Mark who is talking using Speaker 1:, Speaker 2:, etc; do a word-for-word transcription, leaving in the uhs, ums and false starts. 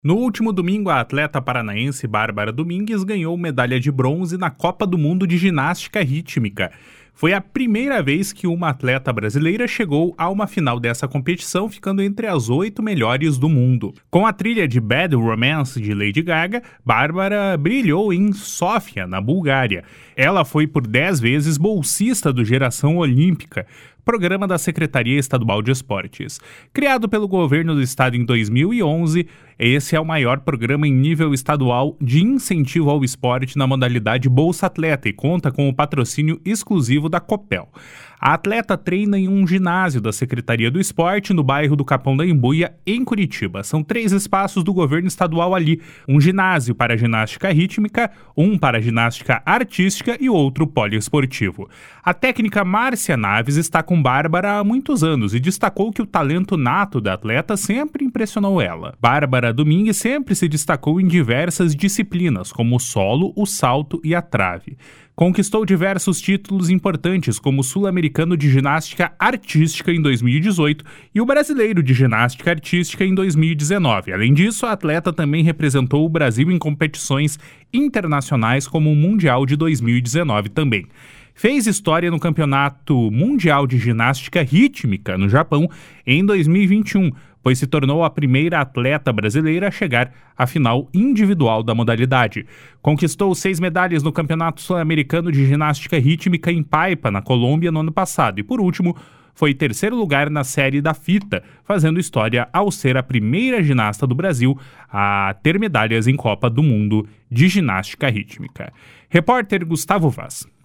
Speaker 1: No último domingo, a atleta paranaense Bárbara Domingues ganhou medalha de bronze na Copa do Mundo de Ginástica Rítmica. Foi a primeira vez que uma atleta brasileira chegou a uma final dessa competição, ficando entre as oito melhores do mundo. Com a trilha de Bad Romance de Lady Gaga, Bárbara brilhou em Sófia, na Bulgária. Ela foi por dez vezes bolsista do Geração Olímpica, programa da Secretaria Estadual de Esportes. Criado pelo governo do estado em dois mil e onze, esse é o maior programa em nível estadual de incentivo ao esporte na modalidade Bolsa Atleta e conta com o patrocínio exclusivo da Copel. A atleta treina em um ginásio da Secretaria do Esporte no bairro do Capão da Embuia, em Curitiba. São três espaços do governo estadual ali, um ginásio para ginástica rítmica, um para ginástica artística e outro poliesportivo. A técnica Márcia Naves está com Bárbara há muitos anos e destacou que o talento nato da atleta sempre impressionou ela. Bárbara Domingues sempre se destacou em diversas disciplinas, como o solo, o salto e a trave. Conquistou diversos títulos importantes, como o Sul-Americano de Ginástica Artística em dois mil e dezoito e o Brasileiro de Ginástica Artística em dois mil e dezenove. Além disso, a atleta também representou o Brasil em competições internacionais, como o Mundial de dois mil e dezenove também. Fez história no Campeonato Mundial de Ginástica Rítmica, no Japão, em dois mil e vinte e um, pois se tornou a primeira atleta brasileira a chegar à final individual da modalidade. Conquistou seis medalhas no Campeonato Sul-Americano de Ginástica Rítmica em Paipa, na Colômbia, no ano passado. E, por último, foi terceiro lugar na série da fita, fazendo história ao ser a primeira ginasta do Brasil a ter medalhas em Copa do Mundo de Ginástica Rítmica. Repórter Gustavo Vaz.